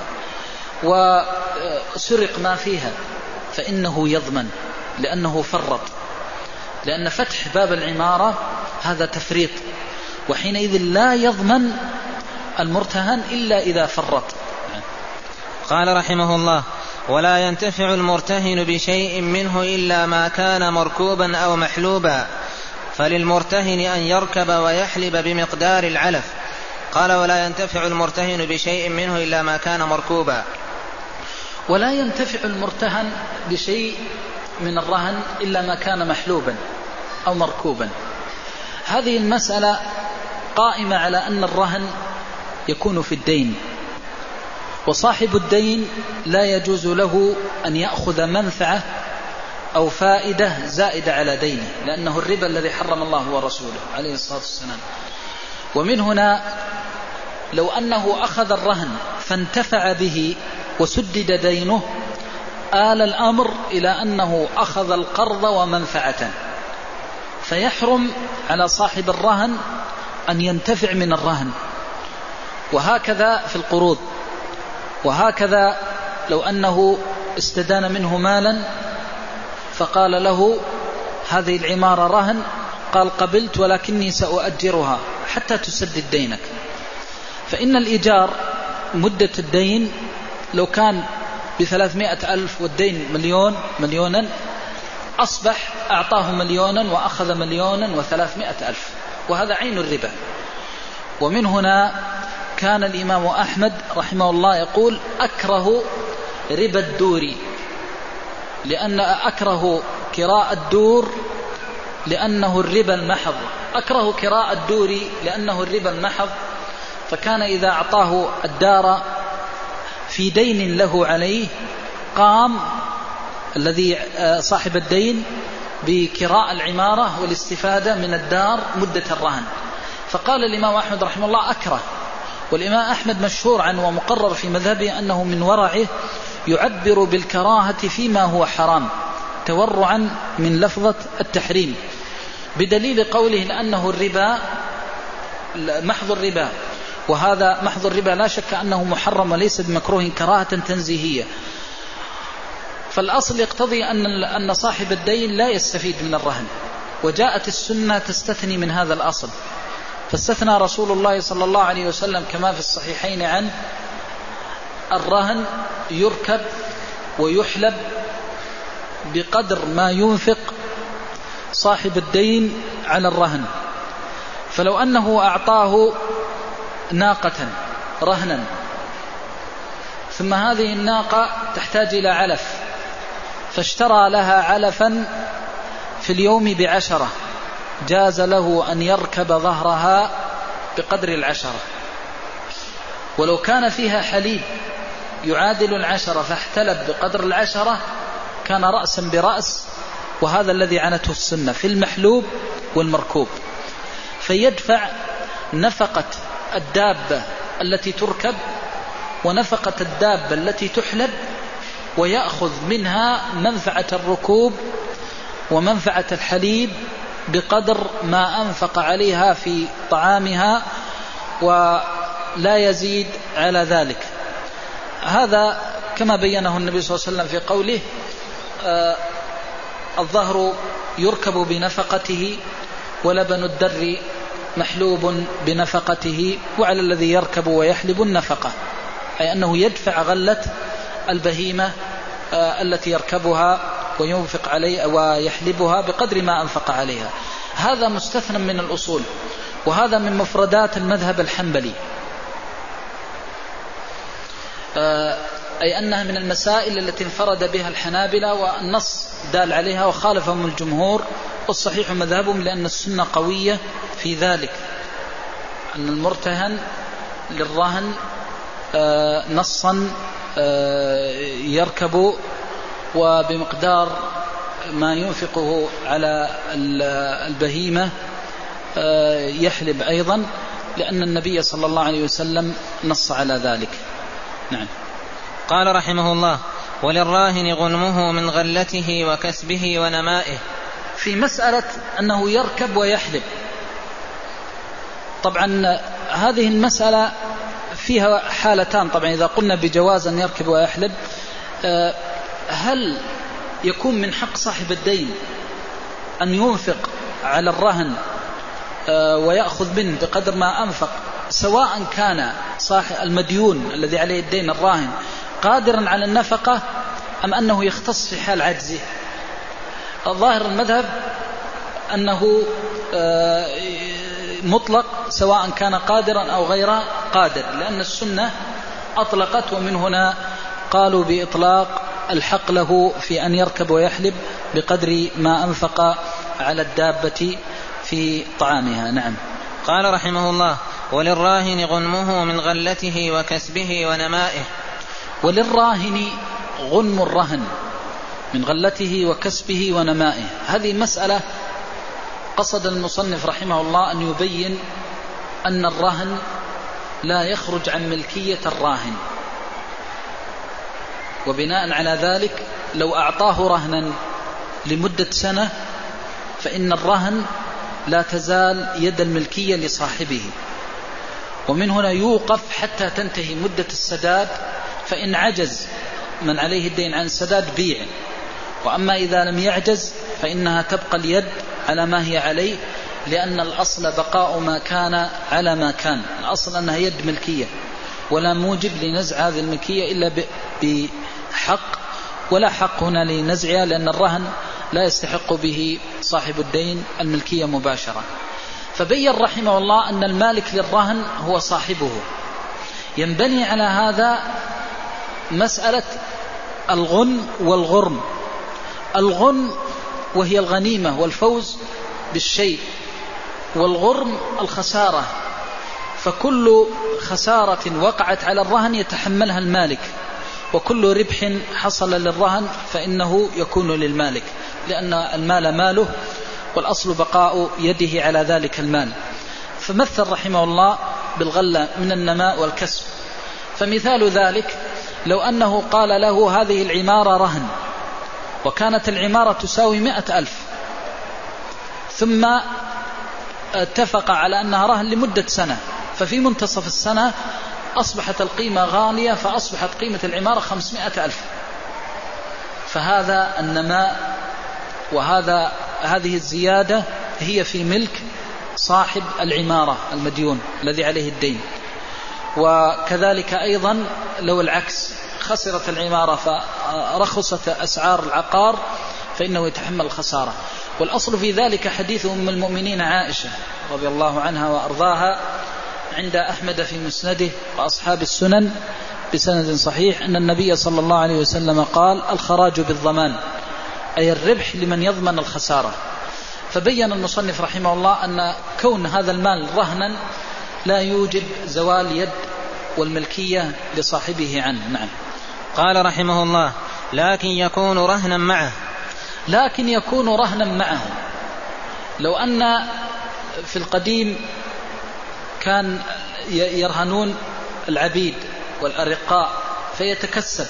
وسرق ما فيها فإنه يضمن لأنه فرط، لأن فتح باب العمارة هذا تفريط، وحينئذ لا يضمن المرتهن إلا إذا فرط. قال رحمه الله: ولا ينتفع المرتهن بشيء منه إلا ما كان مركوبا أو محلوبا، فللمرتهن أن يركب ويحلب بمقدار العلف. قال: ولا ينتفع المرتهن بشيء منه إلا ما كان مركوبا. ولا ينتفع المرتهن بشيء من الرهن إلا ما كان محلوبا أو مركوبا. هذه المسألة قائمة على أن الرهن يكون في الدين، وصاحب الدين لا يجوز له أن يأخذ منفعة أو فائدة زائدة على دينه، لأنه الربا الذي حرم الله ورسوله عليه الصلاة والسلام. ومن هنا لو أنه أخذ الرهن فانتفع به وسدد دينه آل الأمر إلى أنه أخذ القرض ومنفعة، فيحرم على صاحب الرهن أن ينتفع من الرهن. وهكذا في القروض، وهكذا لو أنه استدان منه مالا فقال له هذه العمارة رهن، قال قبلت ولكني سأؤجرها حتى تسدد دينك. فإن الإيجار مدة الدين لو كان بثلاثمائة ألف والدين مليون مليونا، أصبح أعطاه مليونا وأخذ مليونا وثلاثمائة ألف، وهذا عين الربا. ومن هنا كان الإمام أحمد رحمه الله يقول أكره ربا الدور، لأن أكره كراء الدور لأنه الربا المحض، أكره كراء الدور لأنه الربا المحض. فكان إذا أعطاه الدار في دين له عليه قام الذي صاحب الدين بكراء العمارة والاستفادة من الدار مدة الرهن. فقال الإمام أحمد رحمه الله أكره. والإمام أحمد مشهور عنه ومقرر في مذهبه أنه من ورعه يعبر بالكراهة فيما هو حرام تورعا من لفظة التحريم، بدليل قوله لأنه الربا محض الربا، وهذا محض الربا لا شك أنه محرم وليس بمكروه كراهة تنزيهية. فالأصل يقتضي أن أن صاحب الدين لا يستفيد من الرهن، وجاءت السنة تستثني من هذا الأصل. فاستثنى رسول الله صلى الله عليه وسلم كما في الصحيحين عن الرهن يركب ويحلب بقدر ما ينفق صاحب الدين على الرهن. فلو أنه أعطاه ناقة رهنا ثم هذه الناقة تحتاج إلى علف، فاشترى لها علفا في اليوم بعشرة، جاز له أن يركب ظهرها بقدر العشرة. ولو كان فيها حليب يعادل العشرة فاحتلب بقدر العشرة كان رأسا برأس، وهذا الذي عنته السنة في المحلوب والمركوب. فيدفع نفقة الدابة التي تركب ونفقة الدابة التي تحلب، ويأخذ منها منفعة الركوب ومنفعة الحليب بقدر ما أنفق عليها في طعامها ولا يزيد على ذلك. هذا كما بينه النبي صلى الله عليه وسلم في قوله آه الظهر يركب بنفقته ولبن الدر محلوب بنفقته، وعلى الذي يركب ويحلب النفقة، أي أنه يدفع غلة البهيمة آه التي يركبها وينفق عليها ويحلبها بقدر ما أنفق عليها. هذا مستثنى من الأصول، وهذا من مفردات المذهب الحنبلي، آه أي أنها من المسائل التي انفرد بها الحنابلة والنص دال عليها وخالفهم الجمهور، والصحيح مذهبهم لأن السنة قوية في ذلك، أن المرتهن للرهن آه نصا آه يركب وبمقدار ما ينفقه على البهيمة آه يحلب أيضا، لأن النبي صلى الله عليه وسلم نص على ذلك. نعم. قال رحمه الله: وللراهن غنمه من غلته وكسبه ونمائه. في مسألة أنه يركب ويحلب، طبعا هذه المسألة فيها حالتان. طبعا إذا قلنا بجواز أن يركب ويحلب، هل يكون من حق صاحب الدين أن ينفق على الرهن ويأخذ منه بقدر ما أنفق، سواء كان صاحب المديون الذي عليه الدين الراهن قادرا على النفقة أم أنه يختص في حال عجزه؟ الظاهر المذهب أنه مطلق سواء كان قادرا أو غير قادر، لأن السنة أطلقت، ومن هنا قالوا بإطلاق الحق له في أن يركب ويحلب بقدر ما أنفق على الدابة في طعامها. نعم. قال رحمه الله: وللراهن غنمه من غلته وكسبه ونمائه. وللراهن غنم الرهن من غلته وكسبه ونمائه. هذه مسألة قصد المصنف رحمه الله أن يبين أن الرهن لا يخرج عن ملكية الراهن، وبناء على ذلك لو أعطاه رهنا لمدة سنة فإن الرهن لا تزال يد الملكية لصاحبه، ومن هنا يوقف حتى تنتهي مدة السداد، فإن عجز من عليه الدين عن السداد بيع، وأما إذا لم يعجز فإنها تبقى اليد على ما هي عليه، لأن الأصل بقاء ما كان على ما كان. الأصل أنها يد ملكية ولا موجب لنزع هذه الملكية إلا بحق، ولا حق هنا لنزعها لأن الرهن لا يستحق به صاحب الدين الملكية مباشرة. فبين رحمه الله أن المالك للرهن هو صاحبه. ينبني على هذا مسألة الغن والغرم. الغن وهي الغنيمة والفوز بالشيء، والغرم الخسارة، فكل خسارة وقعت على الرهن يتحملها المالك، وكل ربح حصل للرهن فإنه يكون للمالك، لأن المال ماله والأصل بقاء يده على ذلك المال. فمثل رحمه الله بالغلة من النماء والكسب. فمثال ذلك لو أنه قال له هذه العمارة رهن، وكانت العمارة تساوي مئة ألف، ثم اتفق على أنها رهن لمدة سنة، ففي منتصف السنة أصبحت القيمة غالية فأصبحت قيمة العمارة خمسمائة ألف، فهذا النماء وهذا هذه الزيادة هي في ملك صاحب العمارة المديون الذي عليه الدين. وكذلك أيضا لو العكس، خسرت العمارة فرخصت أسعار العقار فإنه يتحمل الخسارة. والأصل في ذلك حديث أم المؤمنين عائشة رضي الله عنها وأرضاها عند أحمد في مسنده وأصحاب السنن بسند صحيح أن النبي صلى الله عليه وسلم قال: الخراج بالضمان، أي الربح لمن يضمن الخسارة. فبين المصنف رحمه الله أن كون هذا المال رهنا لا يوجب زوال يد والملكية لصاحبه عنه. نعم. قال رحمه الله: لكن يكون رهنا معه. لكن يكون رهنا معه. لو أن في القديم كان يرهنون العبيد والأرقاء فيتكسب،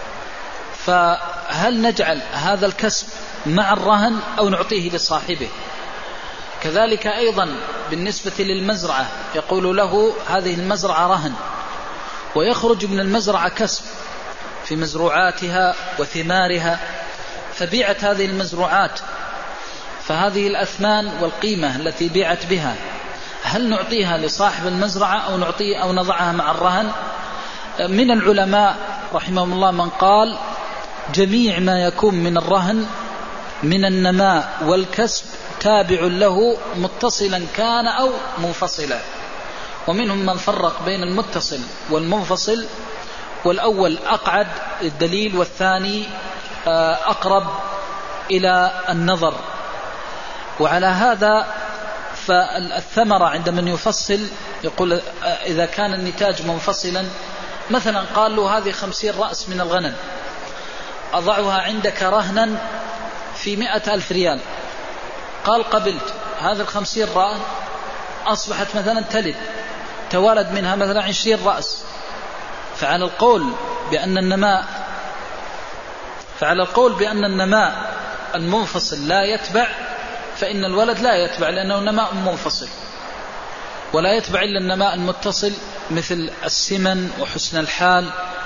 فهل نجعل هذا الكسب مع الرهن أو نعطيه لصاحبه؟ كذلك أيضا بالنسبة للمزرعة، يقول له هذه المزرعة رهن، ويخرج من المزرعة كسب في مزروعاتها وثمارها، فبيعت هذه المزروعات، فهذه الأثمان والقيمة التي بيعت بها هل نعطيها لصاحب المزرعة أو نعطيه أو نضعها مع الرهن؟ من العلماء رحمهم الله من قال جميع ما يكون من الرهن من النماء والكسب تابع له متصلا كان أو منفصلا، ومنهم من فرق بين المتصل والمنفصل، والأول أقعد الدليل والثاني أقرب إلى النظر. وعلى هذا فالثمرة عند من يفصل يقول إذا كان النتاج منفصلا، مثلا قال له هذه خمسين رأس من الغنم أضعها عندك رهنا في مئة ألف ريال، قال قبلت، هذه الخمسين رأس أصبحت مثلا تلد، توالد منها مثلا عشرين رأس، فعلى القول بأن النماء فعلى القول بأن النماء المنفصل لا يتبع، فإن الولد لا يتبع لأنه نماء منفصل، ولا يتبع إلا النماء المتصل مثل السمن وحسن الحال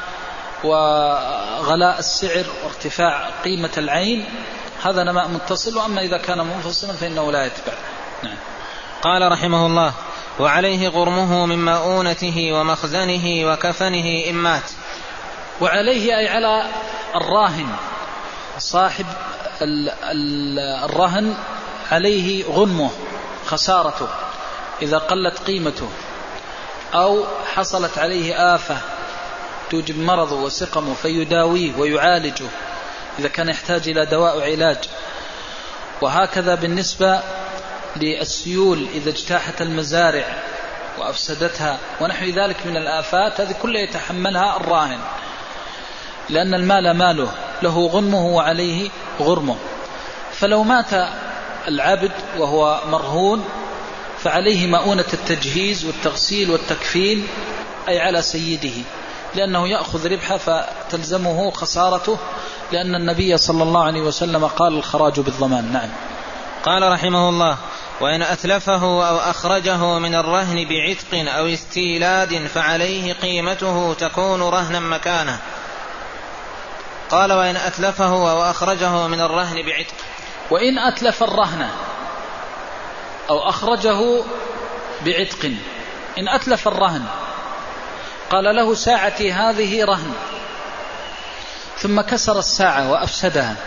وغلاء السعر وارتفاع قيمة العين، هذا نماء متصل. وأما إذا كان منفصلا فإنه لا يتبع. نعم. قال رحمه الله: وعليه غرمه من مؤونته ومخزنه وكفنه إن مات. وعليه أي على الراهن صاحب الرهن عليه غنمه، خسارته إذا قلت قيمته أو حصلت عليه آفة توجب مرضه وسقمه فيداويه ويعالجه إذا كان يحتاج إلى دواء وعلاج. وهكذا بالنسبة للسيول إذا اجتاحت المزارع وأفسدتها ونحو ذلك من الآفات، هذه كلها يتحملها الراهن، لأن المال ماله له غنمه وعليه غرمه. فلو مات العبد وهو مرهون فعليه مؤونة التجهيز والتغسيل والتكفين، أي على سيده، لأنه يأخذ ربحه فتلزمه خسارته، لأن النبي صلى الله عليه وسلم قال الخراج بالضمان. نعم. قال رحمه الله: وإن أتلفه أو أخرجه من الرهن بعتق أو استيلاد فعليه قيمته تكون رهنا مكانه. قال: وإن أتلفه أو أخرجه من الرهن بعتق. وإن أتلف الرهن أو أخرجه بعتق. إن أتلف الرهن قال له: ساعتي هذه رهن، ثم كسر الساعة وأفسدها،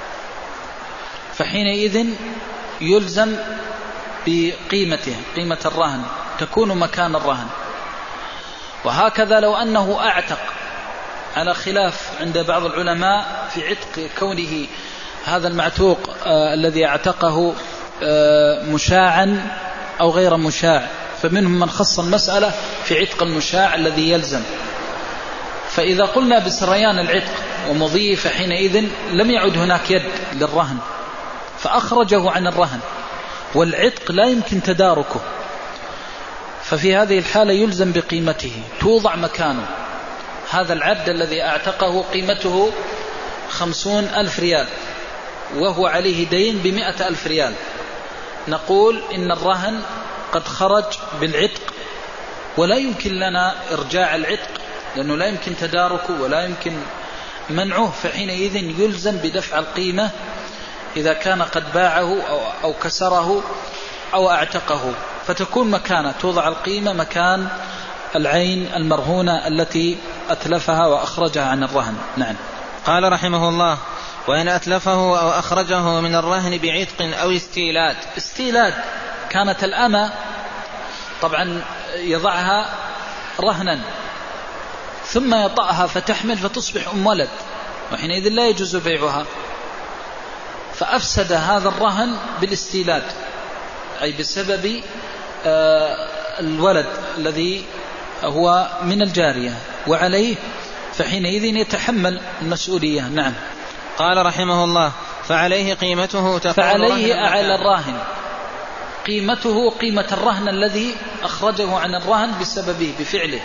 فحينئذ يلزم بقيمته، قيمة الرهن تكون مكان الرهن. وهكذا لو أنه أعتق، على خلاف عند بعض العلماء في عتق كونه هذا المعتوق آه الذي اعتقه آه مشاعا أو غير مشاع، فمنهم من خص المسألة في عتق المشاع الذي يلزم. فإذا قلنا بسريان العتق ومضيه فحينئذ لم يعد هناك يد للرهن، فأخرجه عن الرهن، والعتق لا يمكن تداركه، ففي هذه الحالة يلزم بقيمته، توضع مكانه. هذا العبد الذي اعتقه قيمته خمسون ألف ريال وهو عليه دين بمئة ألف ريال، نقول إن الرهن قد خرج بالعتق، ولا يمكن لنا إرجاع العتق لأنه لا يمكن تداركه ولا يمكن منعه، فحينئذ يلزم بدفع القيمة إذا كان قد باعه أو, أو كسره أو اعتقه، فتكون مكانه، توضع القيمة مكان العين المرهونة التي أتلفها وأخرجها عن الرهن. نعم. قال رحمه الله: وإن أتلفه أو أخرجه من الرهن بعتق أو استيلاد. استيلاد كانت الأمة طبعا يضعها رهنا ثم يطأها فتحمل فتصبح أم ولد، وحينئذ لا يجوز بيعها، فأفسد هذا الرهن بالاستيلاد، أي بسبب الولد الذي هو من الجارية وعليه، فحينئذ يتحمل المسؤولية. نعم. قال رحمه الله: فعليه قيمته تكون فعليه أعلى الراهن، قيمته قيمة الرهن الذي أخرجه عن الرهن بسببه بفعله،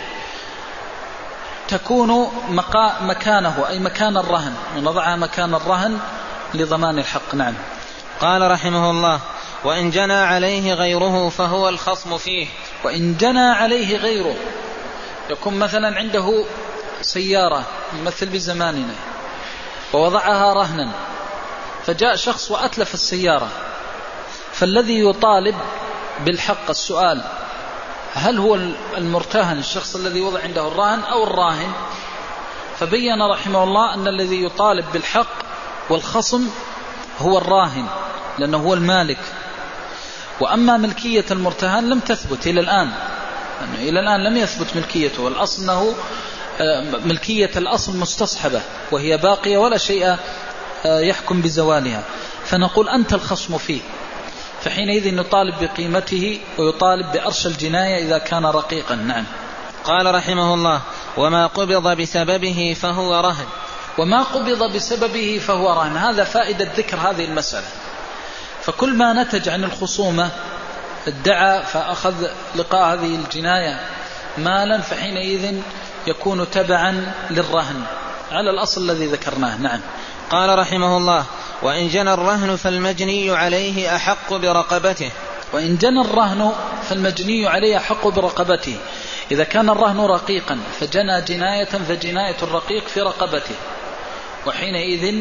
تكون مكانه أي مكان الرهن، ونضعها مكان الرهن لضمان الحق. نعم. قال رحمه الله: وإن جنى عليه غيره فهو الخصم فيه. وإن جنى عليه غيره، يكون مثلا عنده سيارة مثل بزماننا ووضعها رهنا، فجاء شخص وأتلف السيارة، فالذي يطالب بالحق السؤال: هل هو المرتهن الشخص الذي وضع عنده الرهن أو الراهن؟ فبين رحمه الله أن الذي يطالب بالحق والخصم هو الراهن، لأنه هو المالك. وأما ملكية المرتهن لم تثبت إلى الآن، يعني إلى الآن لم يثبت ملكيته، والأصل أنه ملكية الأصل مستصحبة وهي باقية ولا شيء يحكم بزوالها، فنقول أنت الخصم فيه، فحينئذ نطالب بقيمته ويطالب بأرش الجناية إذا كان رقيقا. نعم. قال رحمه الله: وما قبض بسببه فهو رهن. وما قبض بسببه فهو رهن، هذا فائدة ذكر هذه المسألة. فكل ما نتج عن الخصومة ادعى فأخذ لقاء هذه الجناية مالا، فحينئذ يكون تبعا للرهن على الأصل الذي ذكرناه. نعم. قال رحمه الله: وإن جنى الرهن فالمجني عليه أحق برقبته. وإن جنى الرهن فالمجني عليه أحق برقبته، إذا كان الرهن رقيقا فجنى جناية فجناية الرقيق في رقبته، وحينئذ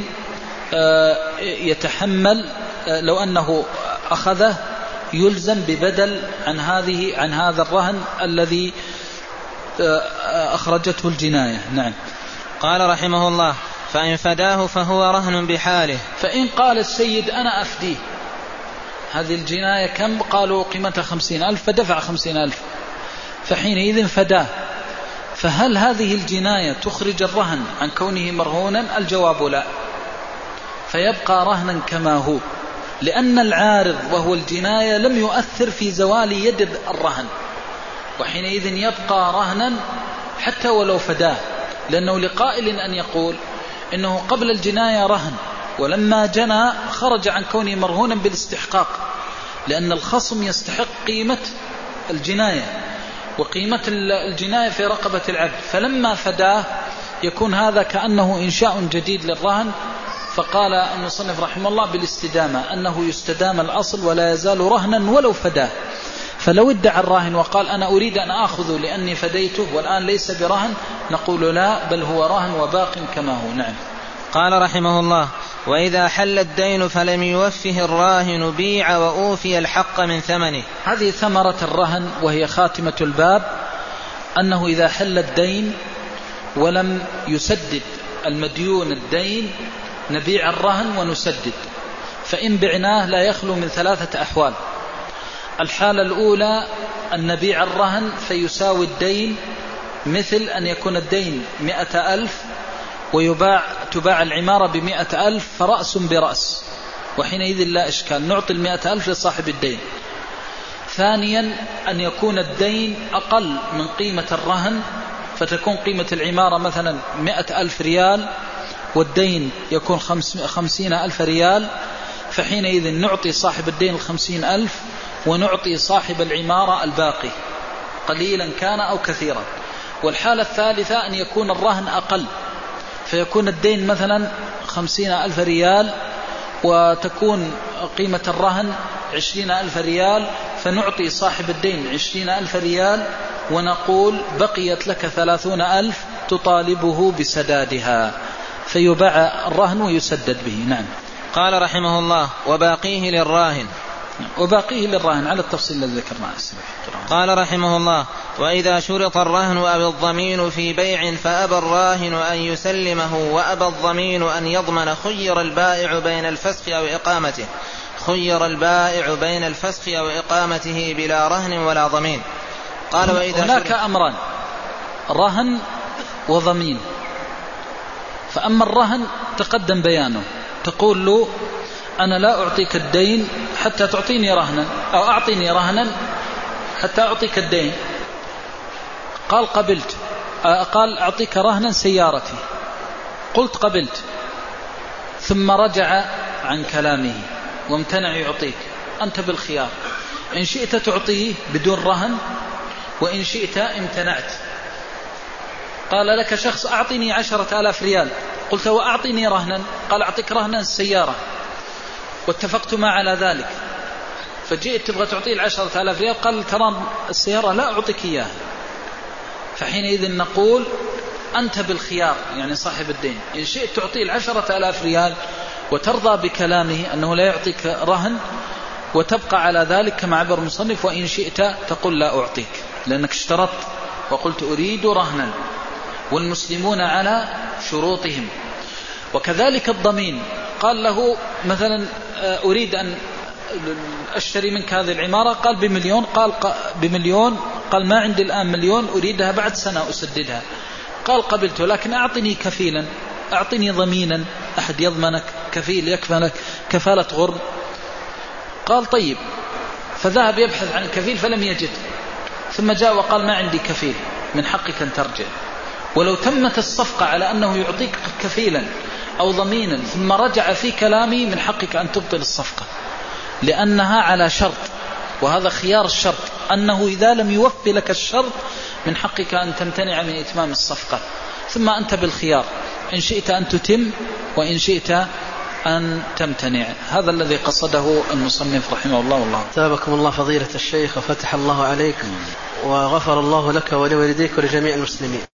يتحمل لو أنه أخذه يلزم ببدل عن هذه عن هذا الرهن الذي أخرجته الجناية. نعم. قال رحمه الله: فإن فداه فهو رهن بحاله. فإن قال السيد أنا أفديه، هذه الجناية كم؟ قالوا قيمتها خمسين ألف، فدفع خمسين ألف، فحينئذ فداه، فهل هذه الجناية تخرج الرهن عن كونه مرهونا؟ الجواب لا، فيبقى رهنا كما هو، لأن العارض وهو الجناية لم يؤثر في زوال يد الرهن، وحينئذ يبقى رهنا حتى ولو فداه، لأنه لقائل أن يقول إنه قبل الجناية رهن، ولما جنى خرج عن كونه مرهونا بالاستحقاق، لأن الخصم يستحق قيمة الجناية، وقيمة الجناية في رقبة العبد، فلما فداه يكون هذا كأنه إنشاء جديد للرهن. فقال المصنف رحمه الله بالاستدامة، أنه يستدام الأصل ولا يزال رهنا ولو فداه. فلو ادعى الراهن وقال أنا أريد أن أخذه لأني فديته والآن ليس برهن، نقول لا، بل هو رهن وباق كما هو. نعم. قال رحمه الله: وإذا حل الدين فلم يوفه الراهن بيع وأوفي الحق من ثمنه. هذه ثمرة الرهن وهي خاتمة الباب، أنه إذا حل الدين ولم يسدد المديون الدين نبيع الرهن ونسدد. فإن بعناه لا يخلو من ثلاثة أحوال. الحالة الأولى أن نبيع الرهن فيساوي الدين، مثل أن يكون الدين مئة ألف ويباع تباع العمارة بمئة ألف فرأس برأس، وحينئذ لا إشكال، نعطي المئة ألف لصاحب الدين. ثانيا أن يكون الدين أقل من قيمة الرهن، فتكون قيمة العمارة مثلا مئة ألف ريال والدين يكون خمسين ألف ريال، فحينئذ نعطي صاحب الدين الخمسين ألف ونعطي صاحب العمارة الباقي قليلا كان أو كثيرا. والحالة الثالثة أن يكون الرهن أقل، فيكون الدين مثلا خمسين ألف ريال وتكون قيمة الرهن عشرين ألف ريال، فنعطي صاحب الدين عشرين ألف ريال ونقول بقيت لك ثلاثون ألف تطالبه بسدادها، فيباع الرهن ويسدد به. نعم. قال رحمه الله: وباقيه للراهن. وباقيه للراهن على التفصيل الذي ذكرناه. قال رحمه الله: وإذا شرط الرهن أو الضمين في بيع فأبى الراهن أن يسلمه وأبى الضمين أن يضمن، خير البائع بين الفسخ أو إقامته خير البائع بين الفسخ أو إقامته بلا رهن ولا ضمين. قال: وإذا هناك أمران، رهن وضمين. فأما الرهن تقدم بيانه، تقول له أنا لا أعطيك الدين حتى تعطيني رهنا، أو أعطيني رهنا حتى أعطيك الدين. قال قبلت، قال أعطيك رهنا سيارتي، قلت قبلت، ثم رجع عن كلامه وامتنع يعطيك، أنت بالخيار، إن شئت تعطيه بدون رهن وإن شئت امتنعت. قال لك شخص أعطيني عشرة آلاف ريال، قلت وأعطيني رهنا، قال أعطيك رهنا السيارة، واتفقت ما على ذلك، فجئت تبغى تعطيه العشرة آلاف ريال، قال ترى السيارة لا أعطيك إياها. فحينئذ نقول أنت بالخيار، يعني صاحب الدين، إن شئت تعطيه العشرة آلاف ريال وترضى بكلامه أنه لا يعطيك رهن وتبقى على ذلك كما عبر المصنف، وإن شئت تقول لا أعطيك، لأنك اشترطت وقلت أريد رهنا، والمسلمون على شروطهم. وكذلك الضمين، قال له مثلا أريد أن أشتري منك هذه العمارة، قال بمليون، قال بمليون، قال ما عندي الآن مليون، أريدها بعد سنة أسددها، قال قبلته، لكن أعطني كفيلا، أعطني ضمينا، أحد يضمنك، كفيل يكفلك كفالة غرم. قال طيب، فذهب يبحث عن كفيل فلم يجد، ثم جاء وقال ما عندي كفيل، من حقك أن ترجع. ولو تمت الصفقة على أنه يعطيك كفيلا أو ضمينا ثم رجع في كلامي، من حقك أن تبطل الصفقة، لأنها على شرط، وهذا خيار الشرط، أنه إذا لم يوفي لك الشرط من حقك أن تمتنع من إتمام الصفقة، ثم أنت بالخيار، إن شئت أن تتم وإن شئت أن تمتنع. هذا الذي قصده المصنف رحمه الله. والله ثابكم الله فضيلة الشيخ وفتح الله عليك وغفر الله لك ولوالديك ولجميع المسلمين.